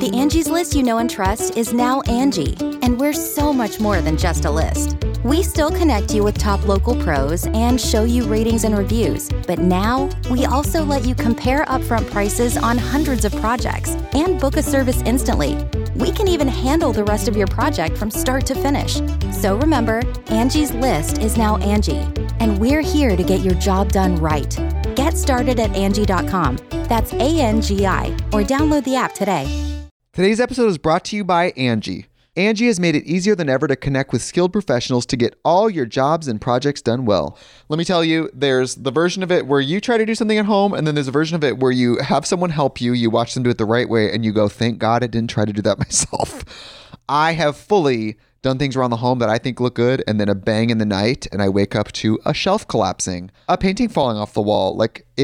The Angie's List you know and trust is now Angie, and we're so much more than just a list. We still connect you with top local pros and show you ratings and reviews, but now we also let you compare upfront prices on hundreds of projects and book a service instantly. We can even handle the rest of your project from start to finish. So remember, Angie's List is now Angie, and we're here to get your job done right. Get started at Angie.com. That's ANGI, or download the app today. Today's episode is brought to you by Angie. Angie has made it easier than ever to connect with skilled professionals to get all your jobs and projects done well. Let me tell you, there's the version of it where you try to do something at home, and then there's a version of it where you have someone help you, you watch them do it the right way, and you go, thank God I didn't try to do that myself. I have fully done things around the home that I think look good, and then a bang in the night, and I wake up to a shelf collapsing, a painting falling off the wall.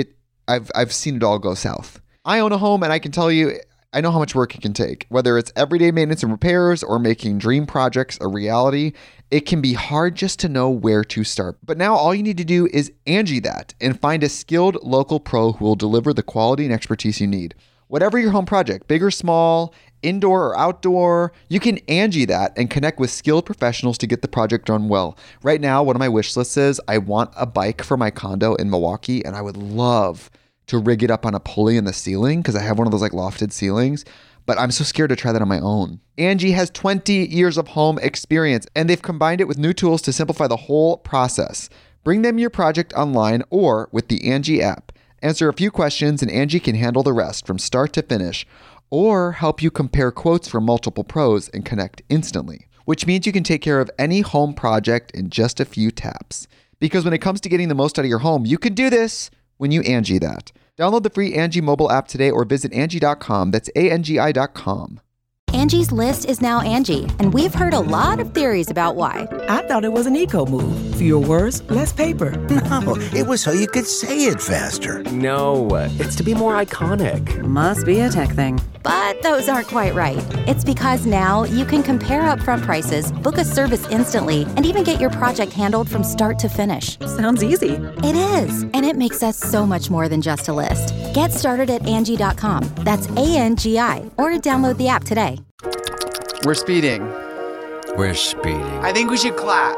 I've seen it all go south. I own a home, and I can tell you, I know how much work it can take. Whether it's everyday maintenance and repairs or making dream projects a reality, it can be hard just to know where to start. But now all you need to do is Angie that and find a skilled local pro who will deliver the quality and expertise you need. Whatever your home project, big or small, indoor or outdoor, you can Angie that and connect with skilled professionals to get the project done well. Right now, one of my wish lists is I want a bike for my condo in Milwaukee, and I would love to rig it up on a pulley in the ceiling because I have one of those like lofted ceilings, but I'm so scared to try that on my own. Angie has 20 years of home experience, and they've combined it with new tools to simplify the whole process. Bring them your project online or with the Angie app. Answer a few questions and Angie can handle the rest from start to finish, or help you compare quotes from multiple pros and connect instantly, which means you can take care of any home project in just a few taps. Because when it comes to getting the most out of your home, you can do this when you Angie that. Download the free Angie mobile app today or visit Angie.com. That's ANGI.com. Angie's List is now Angie, and we've heard a lot of theories about why. I thought it was an eco move. Fewer words, less paper. No, it was so you could say it faster. No, it's to be more iconic. Must be a tech thing. But those aren't quite right. It's because now you can compare upfront prices, book a service instantly, and even get your project handled from start to finish. Sounds easy. It is, and it makes us so much more than just a list. Get started at Angie.com. That's ANGI, or download the app today. We're speeding. We're speeding. I think we should clap.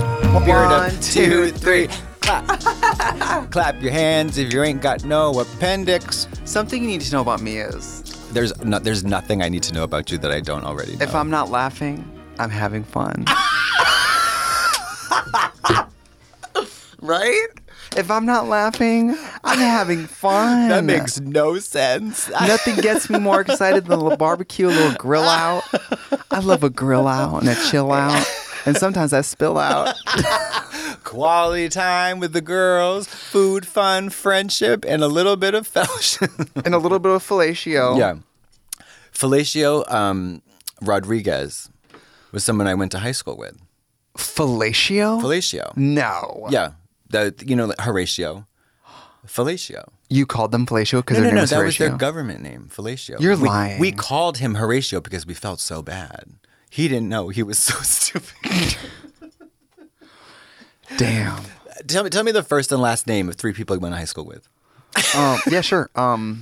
1, 2, 3, clap. Clap your hands if you ain't got no appendix. Something you need to know about me is There's nothing I need to know about you that I don't already know. if I'm not laughing, I'm having fun. Right? If I'm not laughing, I'm having fun. That makes no sense. Nothing gets me more excited than a little barbecue, a little grill out. I love a grill out and a chill out. And sometimes I spill out. Quality time with the girls, food, fun, friendship, and a little bit of fellowship. And a little bit of fellatio. Yeah. Fellatio Rodriguez was someone I went to high school with. Fellatio? Fellatio. No. Yeah. Horatio. Fellatio. You called them fellatio because No, their name was that Horatio? was their government name, Fellatio. You're lying. We called him Horatio because we felt so bad. He didn't know. He was so stupid. Damn. Tell me the first and last name of 3 people you went to high school with. Yeah, sure.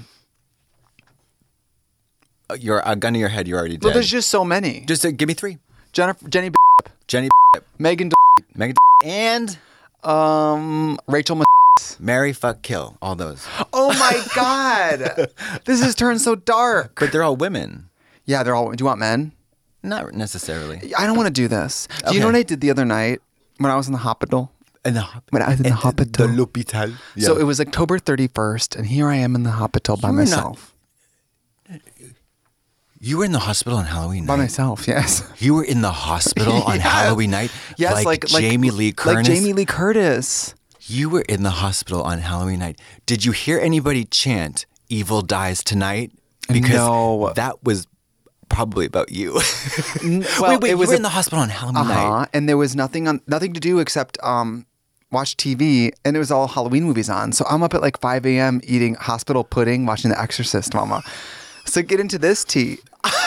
You're a gun to your head. You're already dead. Well, there's just so many. Just give me 3. Jenny, Jenny, Megan, and Rachel, Mary, fuck, kill. All those. Oh my God. This has turned so dark. But they're all women. Yeah, they're all. Do you want men? Not necessarily. I don't want to do this. Do you know what I did the other night when I was in the hospital? When I was in the hospital. The l'hôpital. Yeah. So it was October 31st, and here I am in the hospital by myself. You were in the hospital on Halloween night? By myself, yes. You were in the hospital on Halloween night? Yes, like Jamie Lee Curtis? Like Jamie Lee Curtis. You were in the hospital on Halloween night. Did you hear anybody chant, "Evil dies tonight"? Because no. That was probably about you. Well, wait, you were in the hospital on Halloween night. And there was nothing to do except watch TV, and it was all Halloween movies on. So I'm up at like 5 a.m. eating hospital pudding, watching The Exorcist, mama. So get into this tea.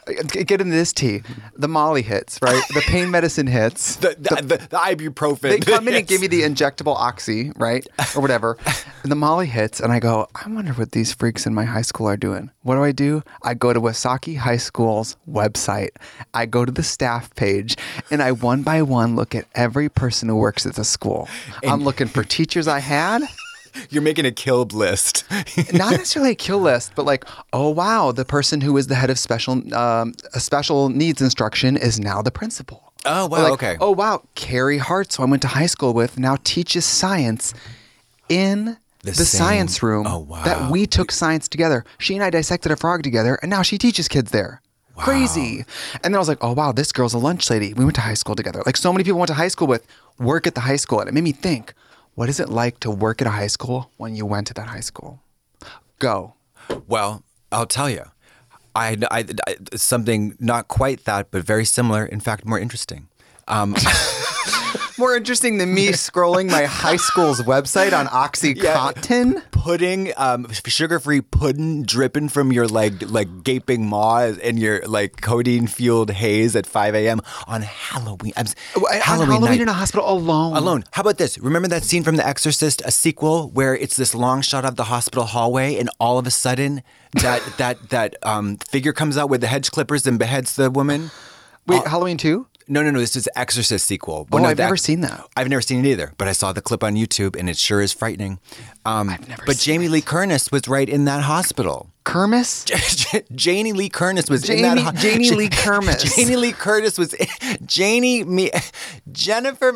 Get into this tea. The Molly hits, right? The pain medicine hits. The ibuprofen. They come in and give me the injectable oxy, right? Or whatever. And the Molly hits, and I go, I wonder what these freaks in my high school are doing. What do? I go to Wasaki High School's website. I go to the staff page, and I one by one look at every person who works at the school. I'm looking for teachers I had. You're making a killed list. Not necessarily a kill list, but like, oh wow, the person who was the head of special needs instruction is now the principal. Oh wow, Or like, okay. Oh wow, Carrie Hart, who I went to high school with, now teaches science in the science room. Oh wow. That we took science together. She and I dissected a frog together, and now she teaches kids there. Wow. Crazy. And then I was like, oh wow, this girl's a lunch lady. We went to high school together. Like so many people I went to high school with work at the high school, and it made me think. What is it like to work at a high school when you went to that high school? Go. Well, I'll tell you. I something not quite that, but very similar. In fact, more interesting. More interesting than me scrolling my high school's website on OxyContin. Yeah, pudding, sugar-free pudding dripping from your like gaping maw and your like codeine-fueled haze at 5 a.m. on Halloween. Halloween night. in a hospital alone. How about this? Remember that scene from The Exorcist, a sequel, where it's this long shot of the hospital hallway, and all of a sudden that figure comes out with the hedge clippers and beheads the woman? Wait, Halloween 2? No. This is the Exorcist sequel. I've never seen that. I've never seen it either, but I saw the clip on YouTube, and it sure is frightening. I've never But seen Jamie Lee Curtis was right in that hospital. Kermis? Janie Lee Curtis was in that hospital. Janie Lee Kermis. Janie Lee Curtis was Jennifer.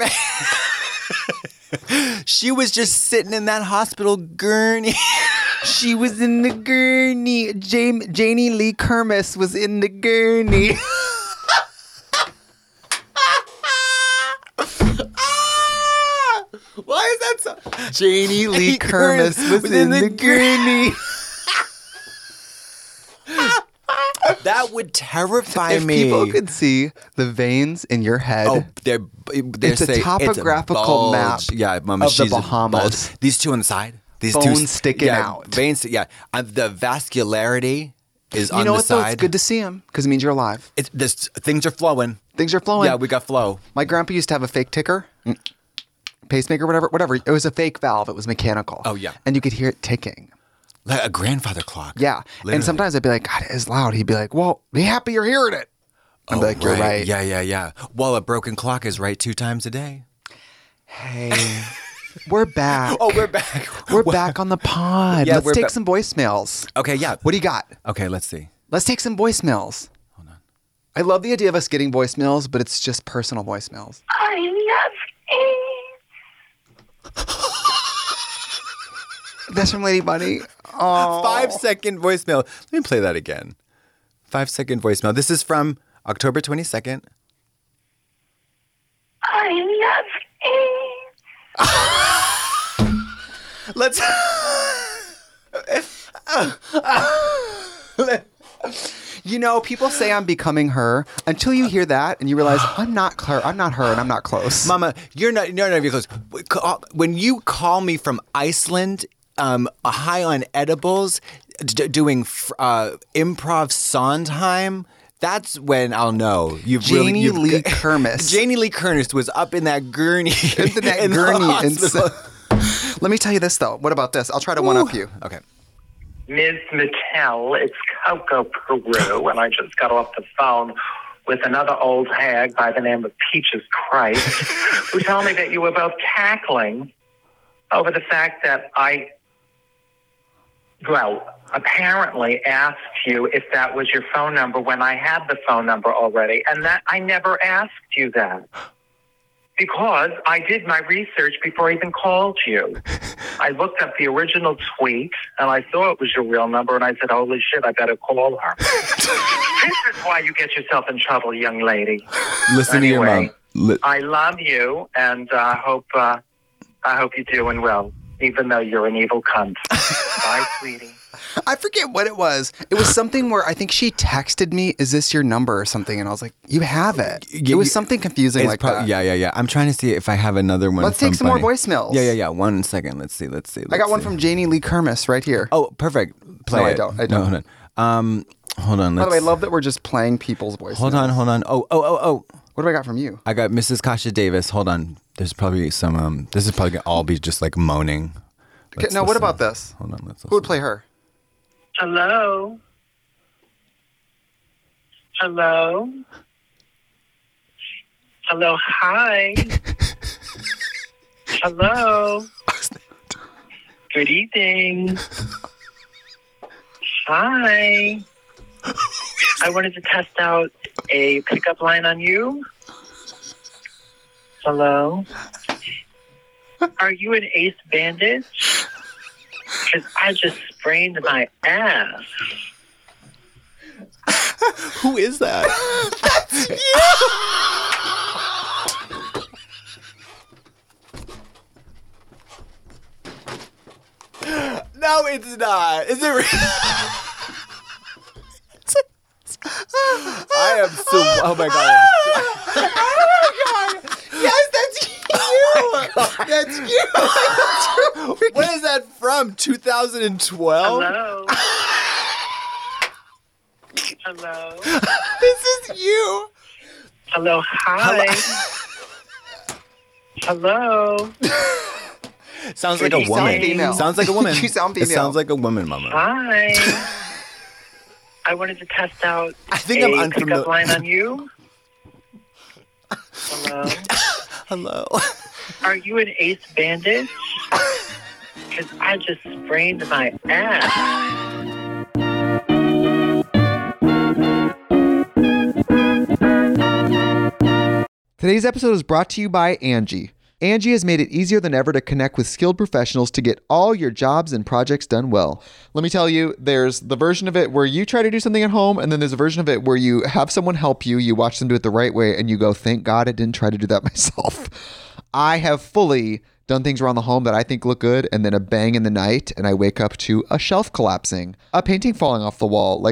She was just sitting in that hospital gurney. She was in the gurney. Janie Lee Kermis was in the gurney. Why is that so? Janie Lee Kermis was in the gurney. That would terrify If me. people could see the veins in your head. Oh, they're It's a saying topographical bulge. map Yeah, Mama, of the she's a Bahamas. bulge. These two on the side. These Bones two sticking out. Veins. Yeah, the vascularity is on You know the what, though? side. It's good to see him because it means you're alive. Things are flowing. Things are flowing. Yeah, we got flow. My grandpa used to have a fake ticker, pacemaker, whatever. It was a fake valve. It was mechanical. Oh, yeah. And you could hear it ticking. Like a grandfather clock. Yeah. Literally. And sometimes I'd be like, God, it is loud. He'd be like, well, be happy you're hearing it. I'd be like, you're right. Yeah. Well, a broken clock is right 2 times a day. Hey, we're back. Oh, we're back. We're back on the pod. Yeah, Let's we're take back. some voicemails. Okay, yeah. What do you got? Okay, let's see. Let's take some voicemails. Hold on. I love the idea of us getting voicemails, but it's just personal voicemails. I love it. That's from Lady Bunny. Oh. 5-second voicemail. Let me play that again. 5-second voicemail. This is from October 22nd. I love it. Let's. You know, people say I'm becoming her until you hear that and you realize I'm not her, and I'm not close. Mama, you're not even close. When you call me from Iceland, high on edibles, doing improv Sondheim, that's when I'll know you've Janie Lee Kermis. Janie Lee Curtis was up in that gurney. Let me tell you this, though. What about this? I'll try to one-up you. Okay. Ms. Mattel, it's Coco Peru, and I just got off the phone with another old hag by the name of Peaches Christ, who told me that you were both cackling over the fact that I, apparently asked you if that was your phone number when I had the phone number already, and that I never asked you that. Because I did my research before I even called you. I looked up the original tweet, and I saw it was your real number, and I said, holy shit, I better call her. This is why you get yourself in trouble, young lady. Listen to your mom. I love you, and I hope you're doing well, even though you're an evil cunt. Bye, sweetie. I forget what it was. It was something where I think she texted me, is this your number or something? And I was like, you have it. It was something confusing like that. Yeah. I'm trying to see if I have another one. Let's take some more voicemails. Yeah. 1 second. Let's see. I got one from Janie Lee Kermis right here. Oh, perfect. Play No, it. I don't. No, hold on. Hold on. By the way, I love that we're just playing people's voices. Hold on. Oh. What do I got from you? I got Mrs. Kasha Davis. Hold on. There's probably some. This is probably gonna all be just like moaning. Okay, now, what about this? Hold on. Let's listen. Who would play her? Hello? Hello? Hello, hi. Hello. Good evening. Hi. I wanted to test out a pickup line on you. Hello. Are you an ace bandit? Because I just sprained my ass. Who is that? That's you. No, it's not. Is it real? I am so. Oh my god. Oh my god. Yes, that's you. That's you. What is that from? 2012? Hello. Hello. This is you. Hello, hi. Hello. Sounds like a woman. female. Sounds like a woman. You sound female. It sounds like a woman, Mama. Hi. I wanted to test out I think I'm a unfamiliar. pickup line on you. Hello. Hello. Are you an ace bandit? Because I just sprained my ass. Today's episode is brought to you by Angie. Angie has made it easier than ever to connect with skilled professionals to get all your jobs and projects done well. Let me tell you, there's the version of it where you try to do something at home, and then there's a version of it where you have someone help you, you watch them do it the right way, and you go, thank God I didn't try to do that myself. I have fully done things around the home that I think look good, and then a bang in the night, and I wake up to a shelf collapsing, a painting falling off the wall.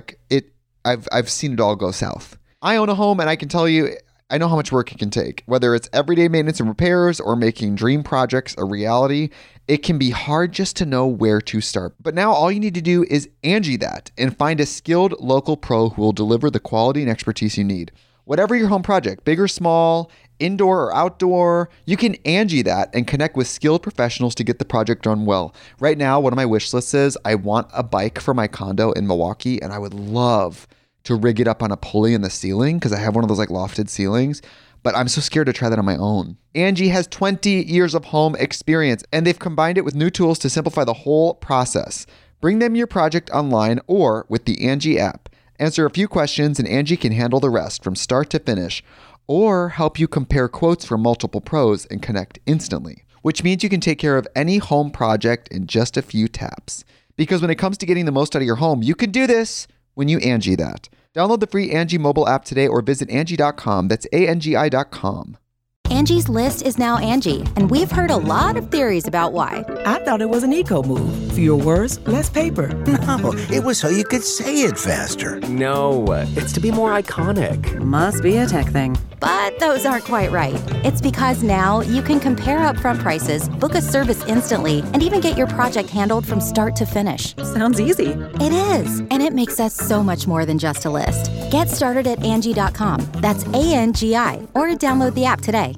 I've seen it all go south. I own a home, and I can tell you, I know how much work it can take. Whether it's everyday maintenance and repairs or making dream projects a reality, it can be hard just to know where to start. But now all you need to do is Angie that and find a skilled local pro who will deliver the quality and expertise you need. Whatever your home project, big or small, indoor or outdoor, you can Angie that and connect with skilled professionals to get the project done well. Right now, one of my wish lists is I want a bike for my condo in Milwaukee, and I would love to rig it up on a pulley in the ceiling because I have one of those like lofted ceilings, but I'm so scared to try that on my own. Angie has 20 years of home experience, and they've combined it with new tools to simplify the whole process. Bring them your project online or with the Angie app. Answer a few questions and Angie can handle the rest from start to finish, or help you compare quotes from multiple pros and connect instantly, which means you can take care of any home project in just a few taps. Because when it comes to getting the most out of your home, you can do this when you Angie that. Download the free Angie mobile app today or visit Angie.com. That's ANGI.com. Angie's List is now Angie, and we've heard a lot of theories about why. I thought it was an eco move. Fewer words, less paper. No, it was so you could say it faster. No, it's to be more iconic. Must be a tech thing. But those aren't quite right. It's because now you can compare upfront prices, book a service instantly, and even get your project handled from start to finish. Sounds easy. It is, and it makes us so much more than just a list. Get started at Angie.com. That's ANGI, or download the app today.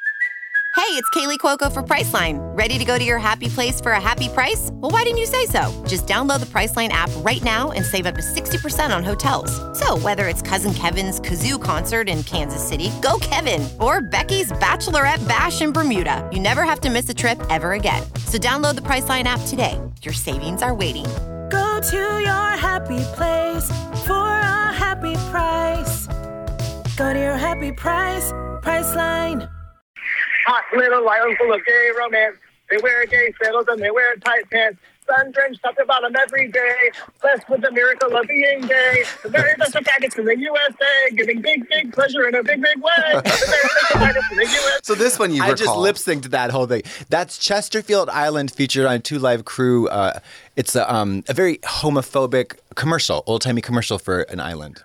Hey, it's Kaylee Cuoco for Priceline. Ready to go to your happy place for a happy price? Well, why didn't you say so? Just download the Priceline app right now and save up to 60% on hotels. So whether it's Cousin Kevin's Kazoo Concert in Kansas City, go Kevin, or Becky's Bachelorette Bash in Bermuda, you never have to miss a trip ever again. So download the Priceline app today. Your savings are waiting. Go to your happy place for a happy price. Go to your happy price, Priceline. Hot little island full of gay romance. They wear gay sandals and they wear tight pants. Sun-drenched top to bottom every day. Blessed with the miracle of being gay. The very best of faggots in the USA. Giving big, big pleasure in a big, big way. The very best of faggots in the USA. So this one you I recall. just lip synced that whole thing. That's Chesterfield Island featured on Two Live Crew. It's a very homophobic commercial, old-timey commercial for an island.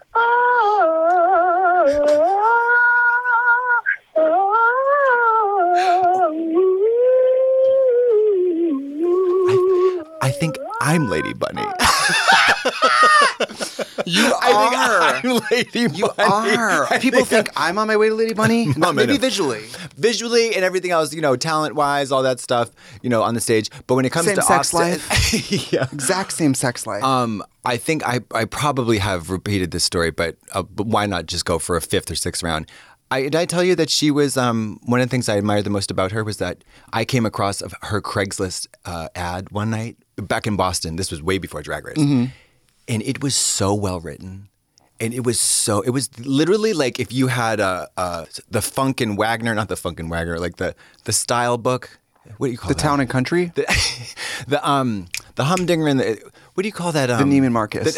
I think I'm Lady Bunny. You are. I think I'm Lady You Bunny. are. People think I'm on my way to Lady Bunny. Mom, Maybe I know. visually. And everything else, talent-wise, all that stuff, on the stage. But when it comes Same to sex life, yeah. Exact same sex life. I think I probably have repeated this story, but why not just go for a fifth or sixth round? Did I tell you that she was one of the things I admired the most about her was that I came across her Craigslist ad one night back in Boston. This was way before Drag Race, and it was so well written. And it was literally like if you had the Funkin' Wagner, not the Funkin' Wagner, like the style book. What do you call the that? Town and Country? The Humdinger and what do you call that? The Neiman Marcus.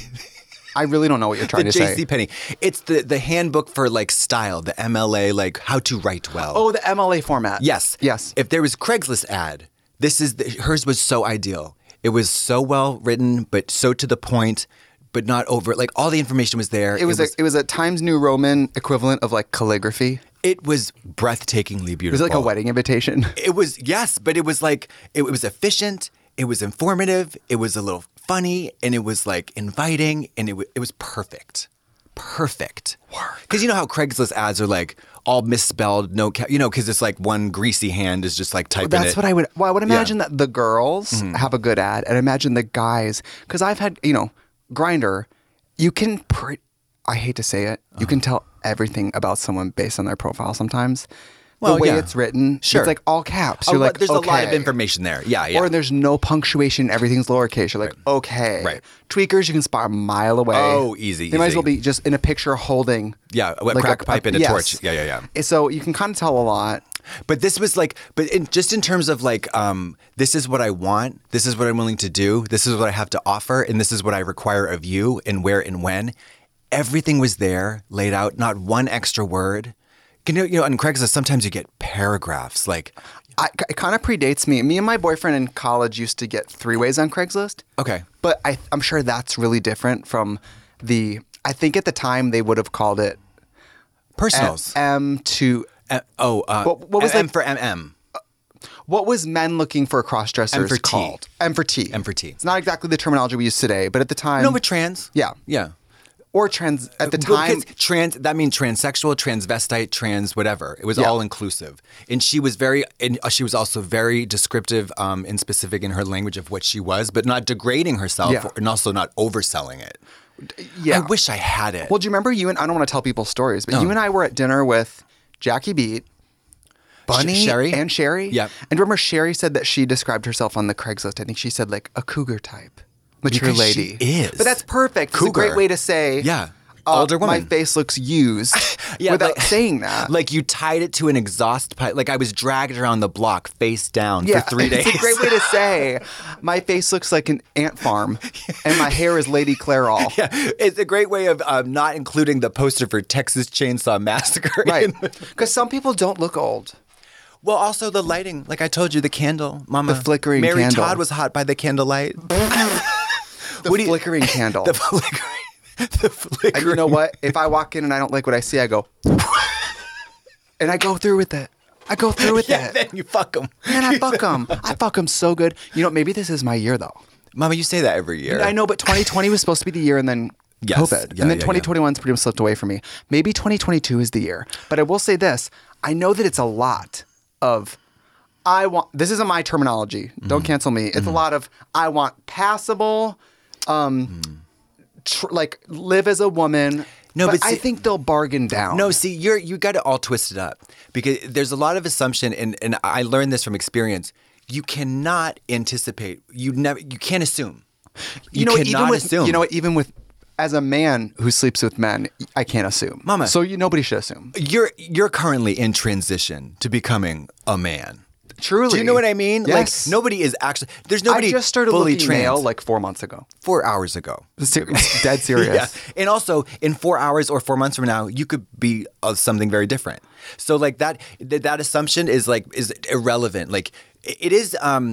I really don't know what you're trying to say. The JCPenney. It's the handbook for like style, the MLA, like how to write well. Oh, the MLA format. Yes. Yes. If there was Craigslist ad, hers was so ideal. It was so well written, but so to the point, but not over. Like all the information was there. It was a Times New Roman equivalent of like calligraphy. It was breathtakingly beautiful. Was it like a wedding invitation? It was, yes, but it was like, it was efficient, it was informative, it was a little funny, and it was like inviting, and it was perfect. Perfect. Because you know how Craigslist ads are like all misspelled, because it's like one greasy hand is just like typing That's it. what I would imagine that the girls have a good ad, and imagine the guys, because I've had, Grindr, you can, I hate to say it, you can tell everything about someone based on their profile sometimes. Well, the way yeah. it's written, Sure. it's like all caps. You're like, there's okay. a lot of information there. Yeah, yeah. Or there's no punctuation, everything's lowercase. You're like, okay. Right. Tweakers, you can spot a mile away. Oh, easy, They might as easy. well be just in a picture holding. Yeah, a crack pipe and a yes. torch. Yeah. So you can kind of tell a lot. But this was like, just in terms of like, this is what I want, this is what I'm willing to do, this is what I have to offer, and this is what I require of you, and where and when. Everything was there, laid out, not one extra word. On Craigslist, sometimes you get paragraphs like. It kind of predates me. Me and my boyfriend in college used to get 3-ways on Craigslist. Okay. But I'm sure that's really different from I think at the time they would have called it Personals. M to. What was M that? for MM. What was men looking for cross-dressers M for T. called? M for T. M for T. It's not exactly the terminology we use today, but at the time. No, but trans. Yeah. Yeah. Or trans at the Well, time. 'cause trans, that means transsexual, transvestite, trans, whatever. It was Yeah. all inclusive. And she was she was also very descriptive and specific in her language of what she was, but not degrading herself Yeah. and also not overselling it. Yeah. I wish I had it. Well, do you remember I don't want to tell people stories, but you and I were at dinner with Jackie Beat, Bunny, Sherry? and Sherry. Yep. And remember, Sherry said that she described herself on the Craigslist. I think she said like a cougar type. Mature Because lady. she is. But that's perfect. It's a great Cougar. way to say, Yeah. Older woman. My face looks used without saying that. Like you tied it to an exhaust pipe. Like I was dragged around the block face down for 3 days. It's a great way to say, my face looks like an ant farm and my hair is Lady Clairol. Yeah, it's a great way of not including the poster for Texas Chainsaw Massacre. Right. Because some people don't look old. Well, also the lighting. Like I told you, the candle, Mama. The flickering Mary candle. Todd was hot by the candlelight. The flickering candle. The flickering. The flickering. And you know what? If I walk in and I don't like what I see, I go, and I go through with it. I go through with Yeah, it. then you fuck them. Man, I fuck them. I fuck them so good. Maybe this is my year, though. Mama, you say that every year. I know, but 2020 was supposed to be the year, and then Yes. COVID. Yeah, and then yeah, 2021's pretty much slipped away from me. Maybe 2022 is the year. But I will say this. I know that it's a lot of, this isn't my terminology. Don't cancel me. It's a lot of, I want passable, like live as a woman. No, but I see- think they'll bargain down. No, see, you got it all twisted up because there's a lot of assumption, and I learned this from experience. You cannot anticipate. You can't assume. You cannot assume. You know what? Even with, as a man who sleeps with men, I can't assume. Mama. So nobody should assume. You're currently in transition to becoming a man. Truly. Do you know what I mean? Yes. Like nobody is actually. There's nobody. I just started fully looking trans. male like 4 months ago. 4 hours ago. Dead serious. Yeah. And also, in 4 hours or 4 months from now, you could be something very different. So, like that assumption is irrelevant. Like it is.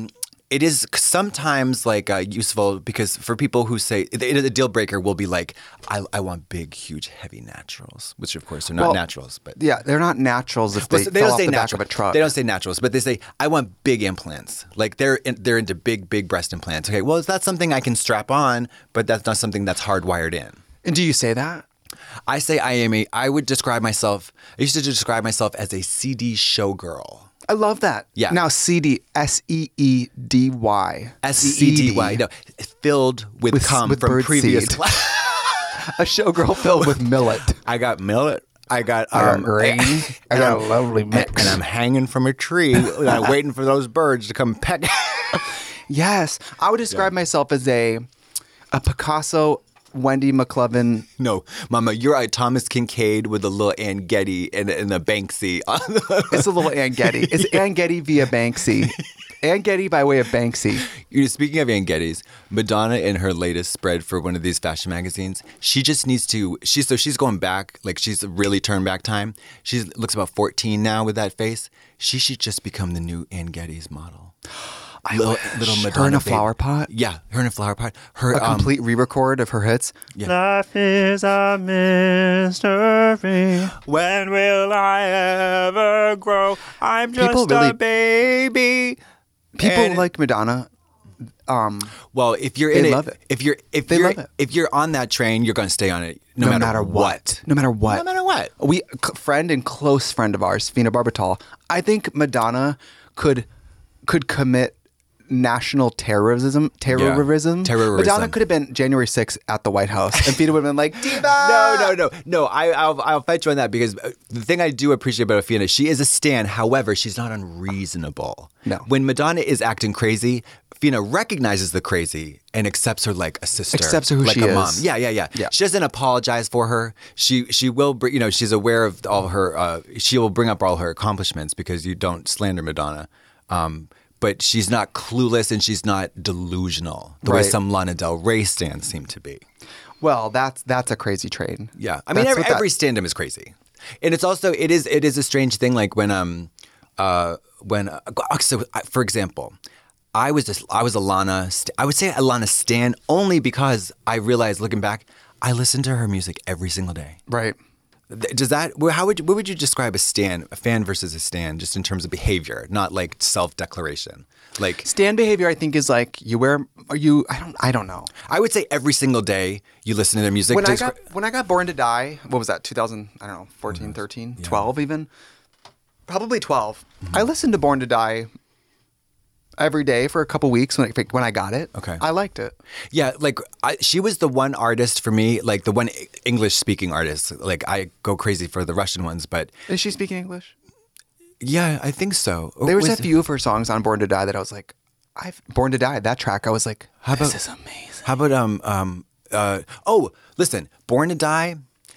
it is sometimes like useful because for people who say the deal breaker will be like, I want big, huge, heavy naturals, which of course are not naturals, but yeah, they're not naturals if they don't fell off say the natural. back of a truck. They don't say naturals, but they say I want big implants. Like they're into big breast implants. Okay, well, that's something I can strap on, but that's not something that's hardwired in. And do you say that? I say I would describe myself. I used to describe myself as a CD showgirl. I love that. Yeah. Now CD, SEEDY. SEEDY. No, filled with cum with from bird previous. seed. A showgirl filled with millet. I got millet. I got grain. I got a lovely mix. And I'm hanging from a tree, and I'm waiting for those birds to come peck. Yes, I would describe myself as a Picasso, Wendy McClellan. No, Mama, you're a Thomas Kincaid with a little Ann Getty and a Banksy. It's a little Ann Getty. It's Ann Getty via Banksy. Ann Getty by way of Banksy. Speaking of Ann Gettys, Madonna in her latest spread for one of these fashion magazines, she just needs to. She's going back, like she's really turned back time. She looks about 14 now with that face. She should just become the new Ann Gettys model. Little Madonna. Her in a flower pot? Yeah, her in a flower pot. A complete re-record of her hits? Yeah. Life is a mystery. When will I ever grow? I'm just a baby. People like Madonna. Well, if you're in it, if you're on that train, you're going to stay on it no matter what. No matter what. No matter what. Friend and close friend of ours, Fina Barbital. I think Madonna could commit national terrorism. Madonna could have been January 6th at the White House, and Fina would have been like, Diva! No. I'll fight you on that because the thing I do appreciate about Fina, she is a stan. However, she's not unreasonable. No. When Madonna is acting crazy, Fina recognizes the crazy and accepts her like a sister, accepts her who like she a is. mom. Yeah. She doesn't apologize for her. She will, she's aware of all her. She will bring up all her accomplishments because you don't slander Madonna. But she's not clueless and she's not delusional the way some Lana Del Rey stands seem to be. Well, that's a crazy trade. Yeah, I mean every stand-up is crazy, and it's also it is a strange thing. Like for example, I was a Lana. I would say a Lana stan only because I realized looking back, I listened to her music every single day. Right. Does that? What would you describe a fan versus a stan, just in terms of behavior, not like self-declaration? Like stan behavior, I think is like I don't know. I would say every single day you listen to their music. When I got Born to Die, what was that? 2000? I don't know, 14, 13, 12 even. Probably 12. Mm-hmm. I listened to Born to Die every day for a couple weeks when I got it. Okay. I liked it. Yeah, like she was the one artist for me, like the one English-speaking artist. Like I go crazy for the Russian ones, but is she speaking English? Yeah, I think so. There was a few of her songs on Born to Die that I was like, Born to Die, that track, I was like, this is amazing. How about listen, Born to Die,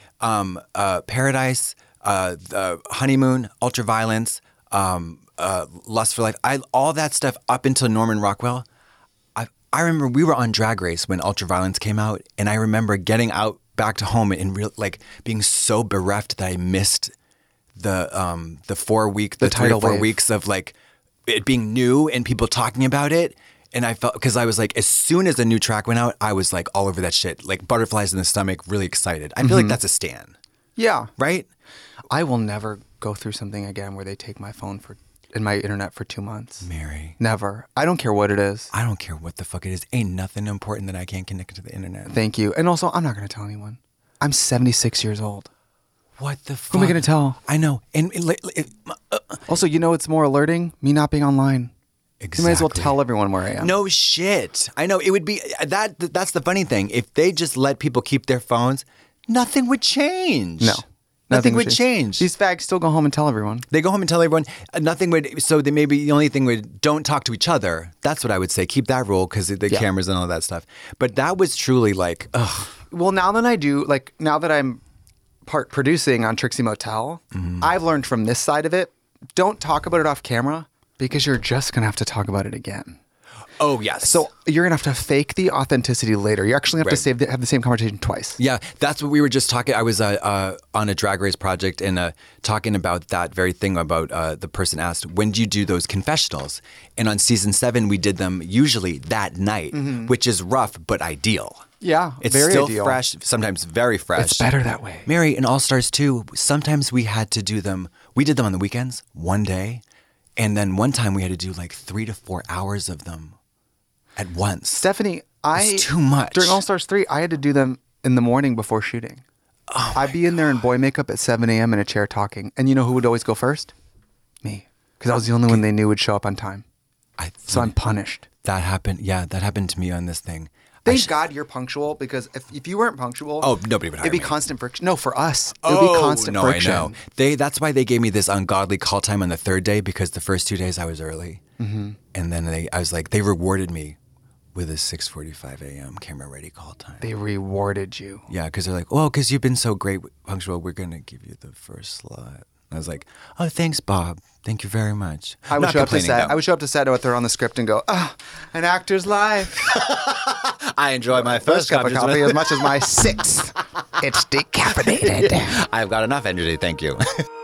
Paradise, Honeymoon, Ultraviolence, Lust for Life, all that stuff up until Norman Rockwell. I remember we were on Drag Race when Ultraviolence came out, and I remember getting out back to home and being so bereft that I missed the 4 weeks of like it being new and people talking about it. And I felt, because I was like, as soon as a new track went out, I was like all over that shit, like butterflies in the stomach, really excited. I feel like that's a stan. Yeah. Right? I will never go through something again where they take my phone and my internet for 2 months. Mary. Never. I don't care what it is. I don't care what the fuck it is. Ain't nothing important that I can't connect to the internet. Thank you. And also, I'm not going to tell anyone. I'm 76 years old. What the fuck? Who am I going to tell? I know. And also, it's more alerting? Me not being online. Exactly. You might as well tell everyone where I am. No shit. I know. It would be that's the funny thing. If they just let people keep their phones, nothing would change. No. Nothing would change. These fags still go home and tell everyone. They go home and tell everyone. Nothing would. So they maybe the only thing would don't talk to each other. That's what I would say. Keep that rule because the cameras and all that stuff. But that was truly like, ugh. Well, now that I'm part producing on Trixie Motel, I've learned from this side of it. Don't talk about it off camera because you're just gonna have to talk about it again. Oh, yes. So you're going to have to fake the authenticity later. You actually have to have the same conversation twice. Yeah, that's what we were just talking. I was on a Drag Race project and talking about that very thing about the person asked, when do you do those confessionals? And on season 7, we did them usually that night, which is rough but ideal. Yeah, it's very still ideal. Fresh, sometimes very fresh. It's better that way. Mary, in All Stars 2, sometimes we had to do them. We did them on the weekends, one day. And then one time we had to do like 3 to 4 hours of them at once. Stephanie, it's too much. During All Stars 3, I had to do them in the morning before shooting. I'd be in there in boy makeup at 7 a.m. in a chair talking. And you know who would always go first? Me. Because I was the only one they knew would show up on time. So I'm punished. That happened. Yeah, that happened to me on this thing. Thank God you're punctual, because if you weren't punctual, nobody would hire it'd be me. constant friction. No, for us, it would be constant friction. I know. That's why they gave me this ungodly call time on the 3rd day, because the first 2 days I was early. Mm-hmm. And then they rewarded me with a 6:45 a.m. camera ready call time. They rewarded you. Yeah, because they're like, well, because you've been so great punctual, we're going to give you the first slot. I was like, oh, thanks, Bob. Thank you very much. I would show up to set with her on the script and go, an actor's life. I enjoy my first cup of coffee as much as my 6th. It's decaffeinated. I've got enough energy, thank you.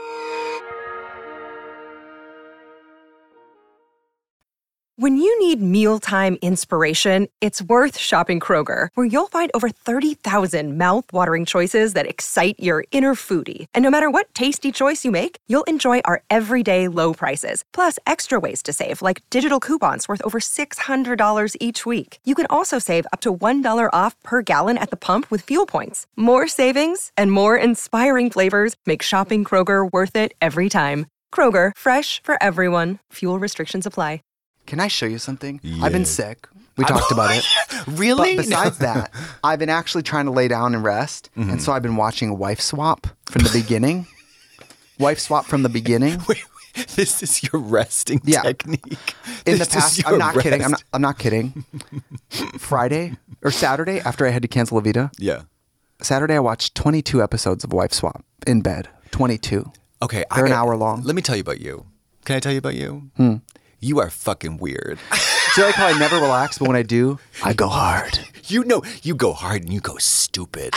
When you need mealtime inspiration, it's worth shopping Kroger, where you'll find over 30,000 mouth-watering choices that excite your inner foodie. And no matter what tasty choice you make, you'll enjoy our everyday low prices, plus extra ways to save, like digital coupons worth over $600 each week. You can also save up to $1 off per gallon at the pump with fuel points. More savings and more inspiring flavors make shopping Kroger worth it every time. Kroger, fresh for everyone. Fuel restrictions apply. Can I show you something? Yeah. I've been sick. We talked about it. Really? But besides that, I've been actually trying to lay down and rest. Mm-hmm. And so I've been watching Wife Swap from the beginning. Wife Swap from the beginning. Wait, this is your resting technique. In the past, I'm not kidding. I'm not kidding. Friday or Saturday, after I had to cancel Evita. Yeah. Saturday, I watched 22 episodes of Wife Swap in bed. 22. Okay. They're an hour long. Let me tell you about you. Can I tell you about you? You are fucking weird. Do you like how I never relax, but when I do, I go hard? You go hard and you go stupid.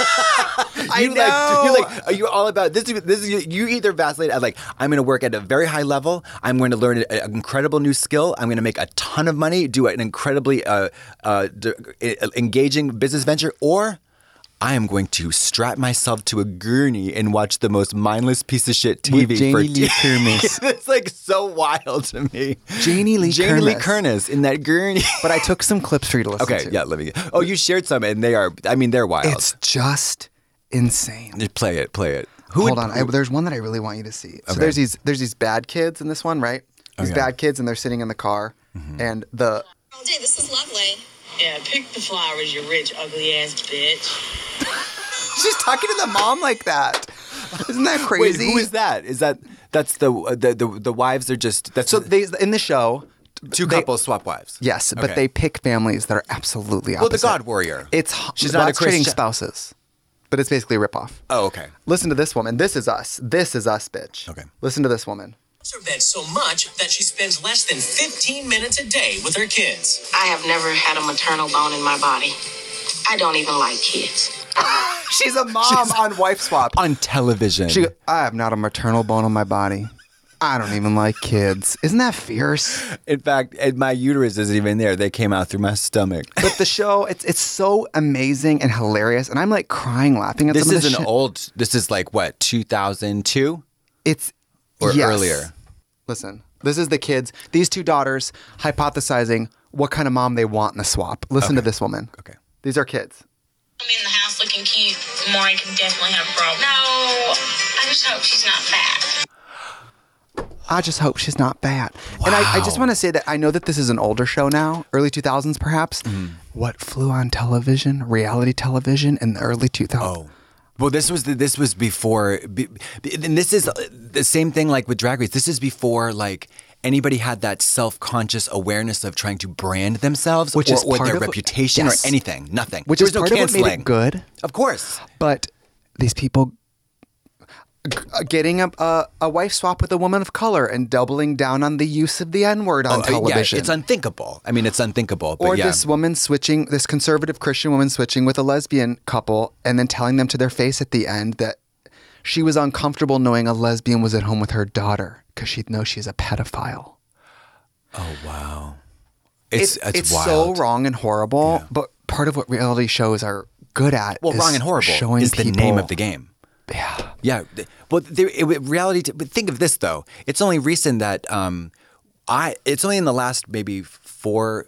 I know. You're all about this. You either vacillate at I'm going to work at a very high level. I'm going to learn an incredible new skill. I'm going to make a ton of money, do an incredibly engaging business venture, or I am going to strap myself to a gurney and watch the most mindless piece of shit TV with Janie Lee Curtis. It's so wild to me. Janie Lee Curtis in that gurney. But I took some clips for you to listen to. Okay, yeah, let me. Oh, you shared some, and they're wild. It's just insane. Play it. Hold on, there's one that I really want you to see. So there's these bad kids in this one, right? These bad kids, and they're sitting in the car, and the. Oh, dude, this is lovely. Yeah, pick the flowers, you rich, ugly-ass bitch. She's talking to the mom like that. Isn't that crazy? Wait, who is that? That's the wives are just... in the show... Two couples swap wives. Yes, but they pick families that are absolutely opposite. Well, the God Warrior. She's not a Christian. Spouses. But it's basically a ripoff. Oh, okay. Listen to this woman. This is us. This is us, bitch. Okay. Listen to this woman. Her bed so much that she spends less than 15 minutes a day with her kids. I have never had a maternal bone in my body. I don't even like kids. She's a mom on Wife Swap. On television. I have not a maternal bone in my body. I don't even like kids. Isn't that fierce? In fact, my uterus isn't even there. They came out through my stomach. But the show, it's so amazing and hilarious. And I'm crying laughing at some of this shit. This is what, 2002? Or yes. earlier. Listen, this is the kids, these two daughters hypothesizing what kind of mom they want in the swap. Listen to this woman. Okay. These are kids. I'm in the house looking cute. Maury can definitely have a problem. No, I just hope she's not fat. I just hope she's not fat. Wow. And I just want to say that I know that this is an older show now, early 2000s perhaps. What flew on television, reality television in the early 2000s? Oh. Well, this was before, and this is the same thing like with Drag Race. This is before anybody had that self-conscious awareness of trying to brand themselves or their reputation or anything. Nothing. Which is part of what made it good. Of course. But these people getting a wife swap with a woman of color and doubling down on the use of the N-word on television. Yeah, it's unthinkable. I mean, it's unthinkable. But or this woman switching, this conservative Christian woman switching with a lesbian couple and then telling them to their face at the end that she was uncomfortable knowing a lesbian was at home with her daughter because she'd know she's a pedophile. Oh, wow. It's wild. so wrong and horrible, but part of what reality shows are good at is wrong and horrible showing is the people, name of the game. Yeah. Yeah. Well, reality. But think of this though. It's only recent that it's only in the last maybe 4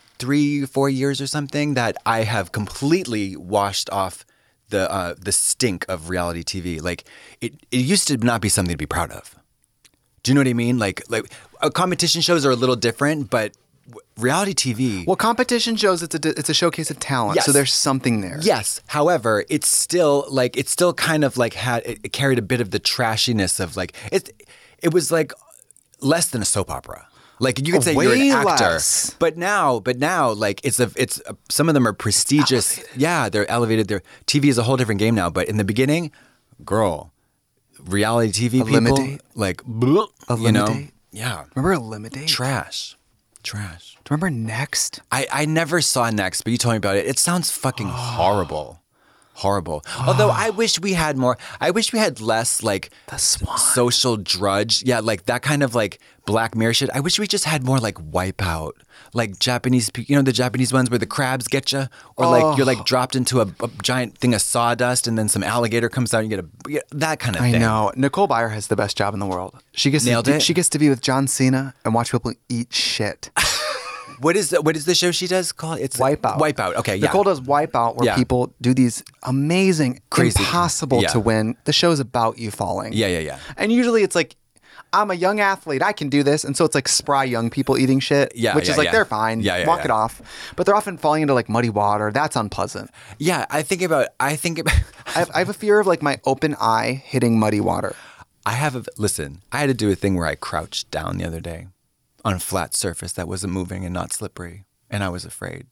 years or something that I have completely washed off the stink of reality TV. Like it used to not be something to be proud of. Do you know what I mean? Like competition shows are a little different, but reality TV. Well, competition shows it's a showcase of talent, yes. So there's something there. Yes. However, it's still kind of like it carried a bit of the trashiness of like it was like less than a soap opera. Like you could say you're an actor, less. but now like it's some of them are prestigious. Yeah, they're elevated. Their TV is a whole different game now. But in the beginning, girl, reality TV people like Eliminate. Yeah. Remember Eliminate? Trash. Do you remember Next? I never saw Next, but you told me about it. It sounds fucking horrible. Horrible. Although I wish we had more. I wish we had less like The Swan. social drudge. Yeah, like that kind of like Black Mirror shit. I wish we just had more like Wipeout. Like Japanese, the Japanese ones where the crabs get you, or like you're like dropped into a giant thing of sawdust, and then some alligator comes out, and you get that kind of thing. I know. Nicole Byer has the best job in the world. She gets She gets to be with John Cena and watch people eat shit. What is the show she does called? It's Wipeout. Wipeout. Okay, yeah. Nicole does Wipeout, where people do these amazing, crazy, impossible to win. The show's about you falling. Yeah. And usually it's like, I'm a young athlete, I can do this. And so it's like spry young people eating shit, which is like, they're fine. Walk it off. But they're often falling into like muddy water. That's unpleasant. Yeah, I think about. I have a fear of like my open eye hitting muddy water. Listen, I had to do a thing where I crouched down the other day on a flat surface that wasn't moving and not slippery, and I was afraid.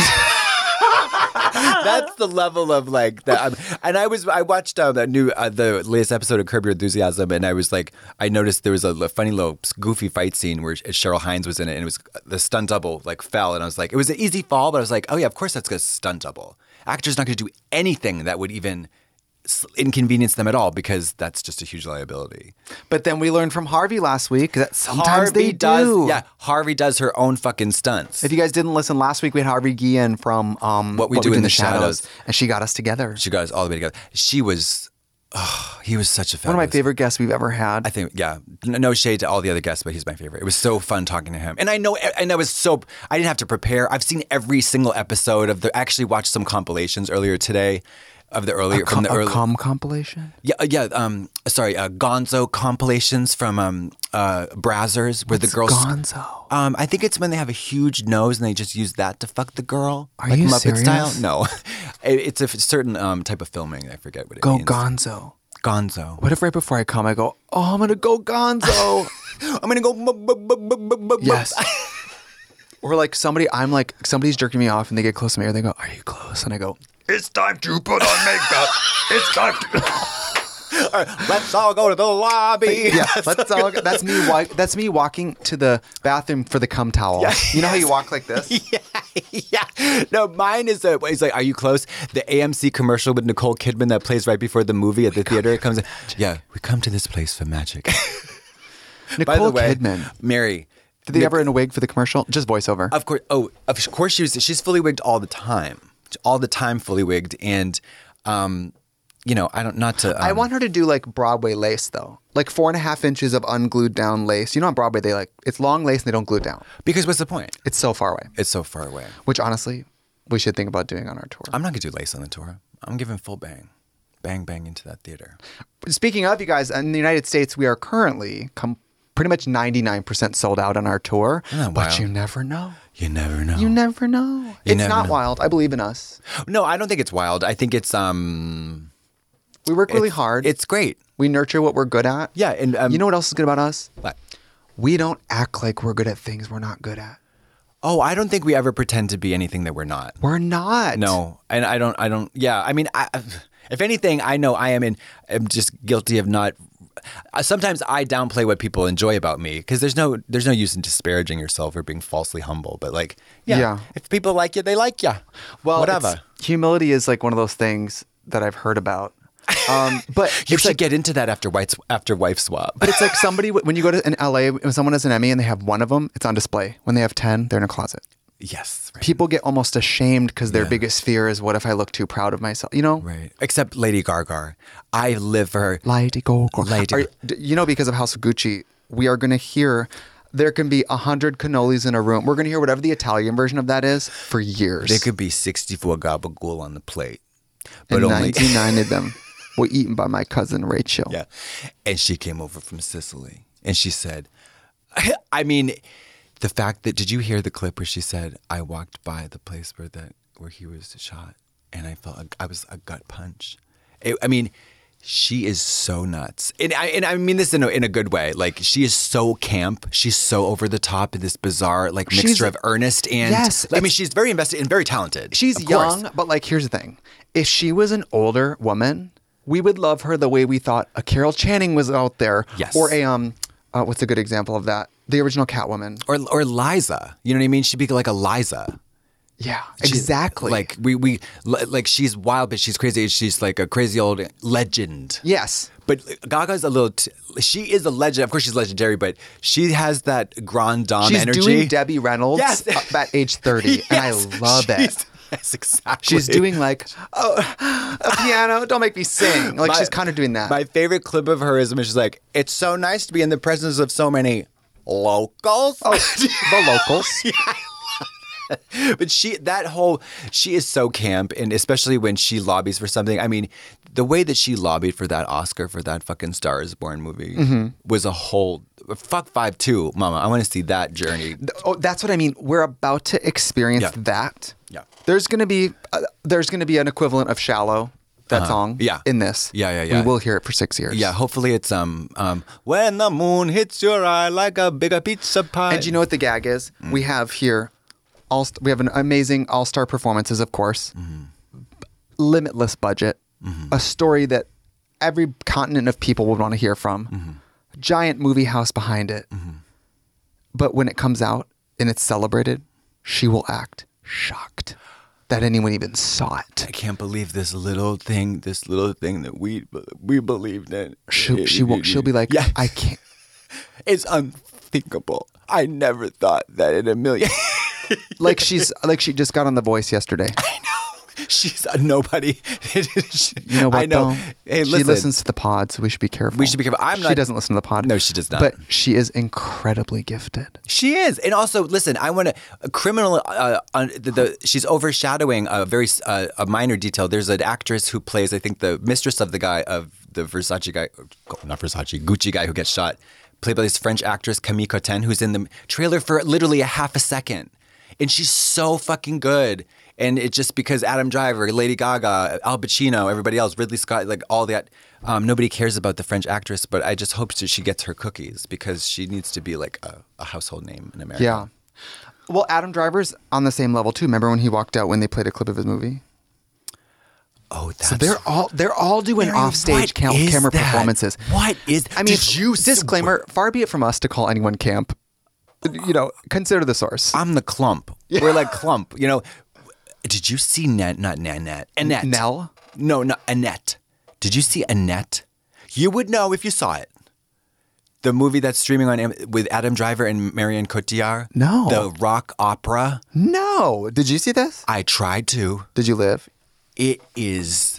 That's the level of like that. And I watched the latest episode of Curb Your Enthusiasm, and I was like, I noticed there was a funny little goofy fight scene where Cheryl Hines was in it, and it was the stunt double like fell, and I was like, it was an easy fall, but I was like, oh yeah, of course that's a stunt double. Actor's not going to do anything that would even inconvenience them at all, because that's just a huge liability. But then we learned from Harvey last week that sometimes Harvey do. Yeah, Harvey does her own fucking stunts. If you guys didn't listen last week, we had Harvey Guillen from What We Do in the Shadows, and she got us together. She got us all the way together. He was such a fabulous. One of my favorite guests we've ever had. I think, yeah. No shade to all the other guests, but he's my favorite. It was so fun talking to him. And I didn't have to prepare. I've seen every single episode of I actually watched some compilations earlier today. Of the earlier compilation? Yeah. Gonzo compilations from Brazzers, where the girls. Gonzo? I think it's when they have a huge nose and they just use that to fuck the girl. Are like you Muppet serious? style? No, it's a certain type of filming. I forget what it means. Gonzo. Gonzo. What if right before I come, I go, I'm gonna go Gonzo. I'm gonna go. Yes. Or like somebody's jerking me off and they get close to me, or they go, "Are you close?" And I go, "It's time to put on makeup. It's time to." All right, let's all go to the lobby. Yeah, let's all. That's me walking to the bathroom for the cum towel. Yeah, you know how you walk like this? Yeah. No, mine is he's like, "Are you close?" The AMC commercial with Nicole Kidman that plays right before the movie at the theater. It comes in. Yeah, we come to this place for magic. Nicole Kidman, Mary. Did they ever in a wig for the commercial? Just voiceover. Of course. Oh, of course she's fully wigged all the time. All the time fully wigged. And, I want her to do like Broadway lace though. Like 4.5 inches of unglued down lace. You know on Broadway, it's long lace and they don't glue it down. Because what's the point? It's so far away. Which honestly, we should think about doing on our tour. I'm not going to do lace on the tour. I'm giving full bang. Bang, bang into that theater. Speaking of, you guys, in the United States, we are currently pretty much 99% sold out on our tour. But you never know. You never know. You never know. It's not wild. I believe in us. No, I don't think it's wild. I think it's we work really hard. It's great. We nurture what we're good at. Yeah, and you know what else is good about us? What? We don't act like we're good at things we're not good at. Oh, I don't think we ever pretend to be anything that we're not. We're not. No, and I don't. Yeah, I mean, If anything, I know I'm just guilty of not. Sometimes I downplay what people enjoy about me because there's no use in disparaging yourself or being falsely humble. But like, if people like you, they like you. Well, whatever. Humility is like one of those things that I've heard about. But you should get into that after wife swap. But it's like somebody when you go to in LA, when someone has an Emmy and they have one of them, it's on display. When they have 10, they're in a closet. Yes. Right. People get almost ashamed because their biggest fear is, what if I look too proud of myself? You know? Right. Except Lady Gaga. I live for her. Lady Gaga. You know, because of House of Gucci, we are going to hear, there can be 100 cannolis in a room. We're going to hear whatever the Italian version of that is for years. There could be 64 gabagool on the plate. But and only 99 of them were eaten by my cousin Rachel. Yeah. And she came over from Sicily. And she said, I mean... The fact that, did you hear the clip where she said, I walked by the place where he was shot and I felt I was a gut punch. I mean, she is so nuts. And I mean this in a good way. Like, she is so camp. She's so over the top in this bizarre, like, mixture of earnest and... Yes. I mean, she's very invested and very talented. She's young, but like, here's the thing. If she was an older woman, we would love her the way we thought a Carol Channing was out there. Yes. Or a, what's a good example of that? The original Catwoman. Or Liza. You know what I mean? She'd be like a Liza. Yeah, exactly. Like we like she's wild, but she's crazy. She's like a crazy old legend. Yes. But Gaga's a little... she is a legend. Of course she's legendary, but she has that grand dame energy. She's doing Debbie Reynolds at age 30, yes, and I love it. Yes, exactly. She's doing like, a piano, don't make me sing. Like, she's kind of doing that. My favorite clip of her is when she's like, it's so nice to be in the presence of so many locals. Oh, the locals. Yeah. But she is so camp, and especially when she lobbies for something. I mean, the way that she lobbied for that Oscar for that fucking Star is Born movie was a whole fuck 5-2, mama. I want to see that journey. Oh, that's what I mean. We're about to experience that. Yeah. There's gonna be an equivalent of Shallow. That song, in this, we will hear it for 6 years. Yeah, hopefully it's when the moon hits your eye like a bigger pizza pie. And you know what the gag is? We have here, we have an amazing all-star performances, of course, limitless budget, a story that every continent of people would want to hear from, giant movie house behind it. But when it comes out and it's celebrated, she will act shocked that anyone even saw it. I can't believe this little thing that we believed in. She'll be like, I can't. It's unthinkable. I never thought that in a million. like she just got on The Voice yesterday. I know. She's a nobody. You know what? I know. Though? Hey, she listens to the pod, so we should be careful. She doesn't listen to the pod. No, she does not. But she is incredibly gifted. She is, and also, listen, I want to criminal. She's overshadowing a very a minor detail. There's an actress who plays, I think, the mistress of the Gucci guy who gets shot, played by this French actress Camille Cotin, who's in the trailer for literally a half a second, and she's so fucking good. And it's just because Adam Driver, Lady Gaga, Al Pacino, everybody else, Ridley Scott, like all that, nobody cares about the French actress, but I just hope she gets her cookies because she needs to be like a household name in America. Yeah. Well, Adam Driver's on the same level too. Remember when he walked out when they played a clip of his movie? Oh, that's... So they're all doing offstage camera performances. What is... I mean, disclaimer, far be it from us to call anyone camp. You know, consider the source. I'm the clump. Yeah. We're like clump, you know... Did you see Annette? Nell? No, not Annette. Did you see Annette? You would know if you saw it. The movie that's streaming on with Adam Driver and Marion Cotillard. No. The rock opera. No. Did you see this? I tried to. Did you live? It is...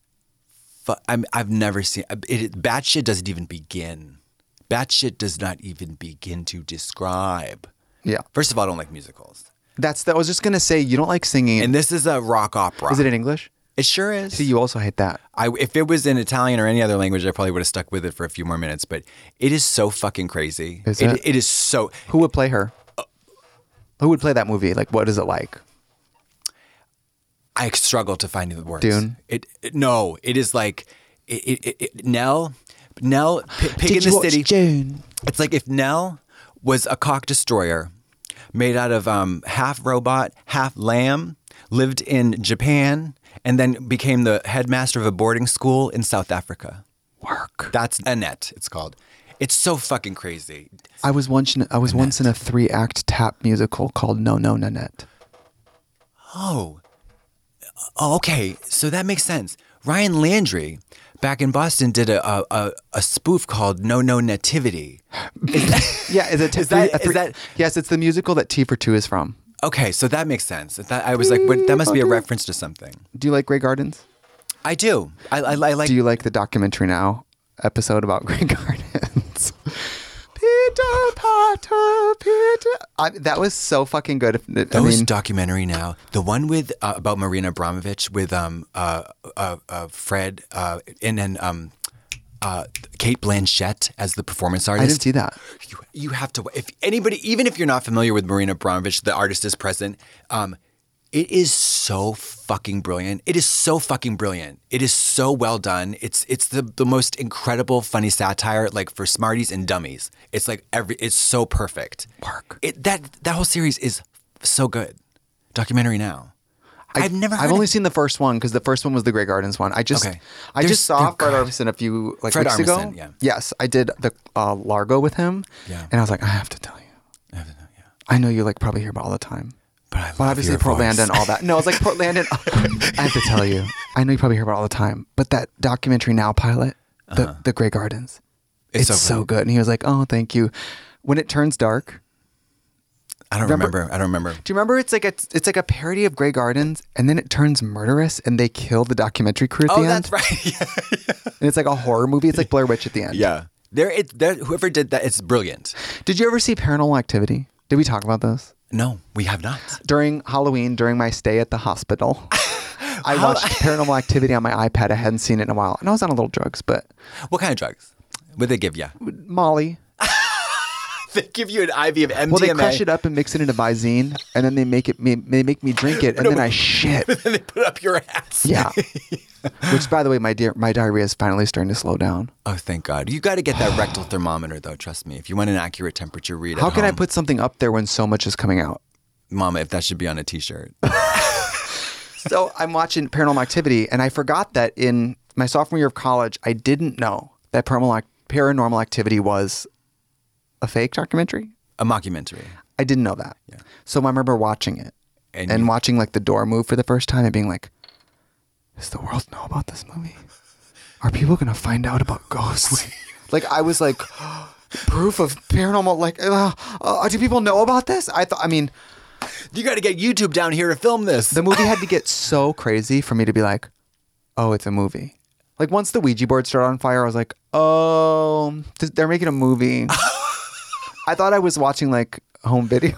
I've never seen... Batshit doesn't even begin. Batshit does not even begin to describe. Yeah. First of all, I don't like musicals. I was just going to say, you don't like singing. And this is a rock opera. Is it in English? It sure is. See, you also hate that. If it was in Italian or any other language, I probably would have stuck with it for a few more minutes. But it is so fucking crazy. Is it? It is so... Who would play her? Who would play that movie? Like, what is it like? I struggle to find the words. Dune? No, it is like... Nell, Pig in the City. Dune? It's like if Nell was a cock destroyer... made out of half robot, half lamb, lived in Japan, and then became the headmaster of a boarding school in South Africa. Work. That's Annette, it's called. It's so fucking crazy. I was once in a 3-act tap musical called No No Nanette. Oh, okay. So that makes sense. Ryan Landry, back in Boston, did a spoof called No No Nativity. Yes, it's the musical that T for Two is from. Okay, so that makes sense. I was like, that must be a reference to something. Do you like Grey Gardens? I do. I like. Do you like the Documentary Now episode about Grey Gardens? Peter Potter, Peter. That was so fucking good. Documentary Now, the one with about Marina Abramovich with Fred and then Kate Blanchett as the performance artist. I didn't see that. You have to. If anybody, even if you're not familiar with Marina Abramovich, the artist is present. It is so fucking brilliant. It is so fucking brilliant. It is so well done. It's the most incredible funny satire, like for smarties and dummies. It's like it's so perfect. Mark. That whole series is so good. Documentary Now. I've only seen the first one because the first one was the Grey Gardens one. I just saw Fred Armisen a few weeks ago. Yeah. Yes, I did the Largo with him. Yeah. And I was like, I have to tell you. I know you probably hear about it all the time. But obviously Portland and all that. No, it's like Portland and I have to tell you. I know you probably hear about it all the time. But that Documentary Now pilot, the Grey Gardens, it's so good. And he was like, oh, thank you. When it turns dark. I don't remember. Do you remember it's like a parody of Grey Gardens and then it turns murderous and they kill the documentary crew at the end? Oh, that's right. And it's like a horror movie. It's like Blair Witch at the end. Yeah. Whoever did that, it's brilliant. Did you ever see Paranormal Activity? Did we talk about this? No, we have not. During Halloween, during my stay at the hospital, I watched Paranormal Activity on my iPad. I hadn't seen it in a while. And I was on a little drugs, but... What kind of drugs would they give you? Molly. They give you an IV of MDMA. Well, they crush it up and mix it into Visine, and then they make me drink it, and then I shit. Then they put up your ass. Yeah. Which, by the way, my diarrhea is finally starting to slow down. Oh, thank God. You got to get that rectal thermometer, though, trust me. If you want an accurate temperature read How can I put something up there when so much is coming out? Mama, if that should be on a T-shirt. So I'm watching Paranormal Activity, and I forgot that in my sophomore year of college, I didn't know that Paranormal Activity was a fake documentary? A mockumentary. I didn't know that. Yeah. So I remember watching it and watching like the door move for the first time and being like, does the world know about this movie? Are people going to find out about ghosts? Like I was like, proof of paranormal, like, do people know about this? You got to get YouTube down here to film this. The movie had to get so crazy for me to be like, oh, it's a movie. Like once the Ouija board started on fire, I was like, oh, they're making a movie. I thought I was watching like home video.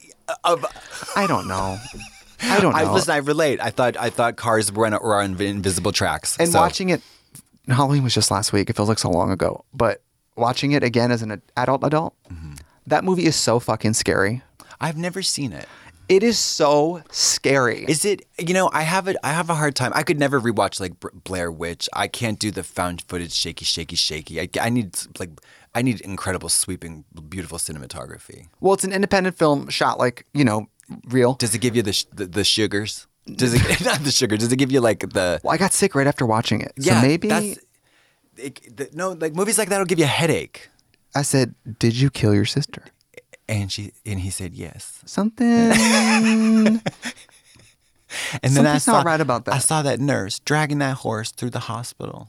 I don't know. Listen, I relate. I thought cars were on invisible tracks. And watching it, Halloween was just last week. It feels like so long ago. But watching it again as an adult, that movie is so fucking scary. I've never seen it. It is so scary. Is it? I have a hard time. I could never rewatch like Blair Witch. I can't do the found footage shaky. I need incredible sweeping, beautiful cinematography. Well, it's an independent film shot like real. Does it give you the sugars? Does it not the sugar? Does it give you like the? Well, I got sick right after watching it. Yeah, so maybe. Like movies like that will give you a headache. I said, "Did you kill your sister?" And he said yes. Something. And then I saw not right about that. I saw that nurse dragging that horse through the hospital.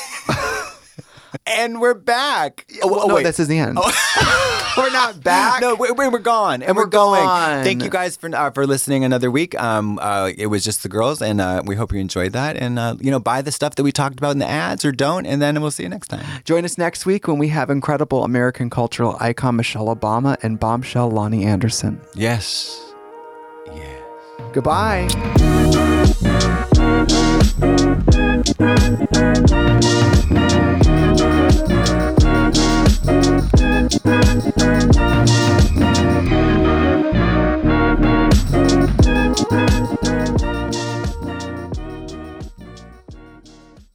And we're back. Wait, this is the end. We're not back. No, we're gone, and we're going. Thank you guys for listening another week. It was just the girls, and we hope you enjoyed that. And buy the stuff that we talked about in the ads, or don't, and then we'll see you next time. Join us next week when we have incredible American cultural icon Michelle Obama and bombshell Lonnie Anderson. Yes. Goodbye.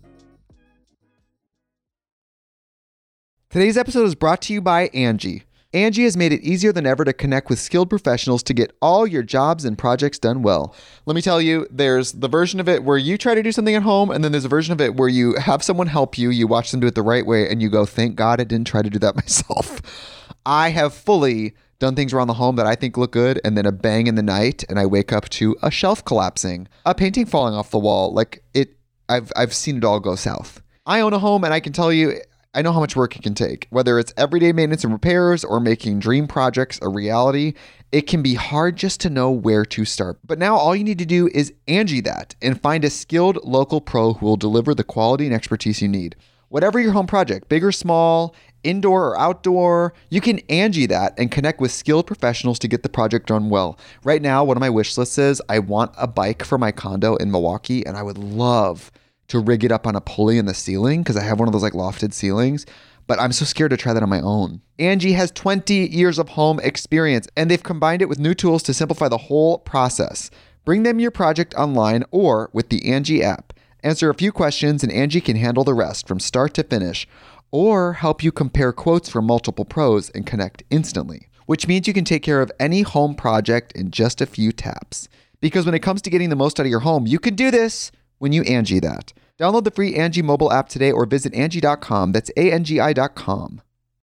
Today's episode is brought to you by Angie. Angie has made it easier than ever to connect with skilled professionals to get all your jobs and projects done well. Let me tell you, there's the version of it where you try to do something at home, and then there's a version of it where you have someone help you, you watch them do it the right way, and you go, thank God I didn't try to do that myself. I have fully done things around the home that I think look good, and then a bang in the night, and I wake up to a shelf collapsing, a painting falling off the wall. I've seen it all go south. I own a home, and I can tell you, I know how much work it can take. Whether it's everyday maintenance and repairs or making dream projects a reality, it can be hard just to know where to start. But now all you need to do is Angie that and find a skilled local pro who will deliver the quality and expertise you need. Whatever your home project, big or small, indoor or outdoor, you can Angie that and connect with skilled professionals to get the project done well. Right now, one of my wish lists is I want a bike for my condo in Milwaukee, and I would love to rig it up on a pulley in the ceiling because I have one of those lofted ceilings, but I'm so scared to try that on my own. Angie has 20 years of home experience, and they've combined it with new tools to simplify the whole process. Bring them your project online or with the Angie app. Answer a few questions and Angie can handle the rest from start to finish, or help you compare quotes from multiple pros and connect instantly, which means you can take care of any home project in just a few taps. Because when it comes to getting the most out of your home, you can do this when you Angie that. Download the free Angie mobile app today or visit Angie.com. That's ANGI.com.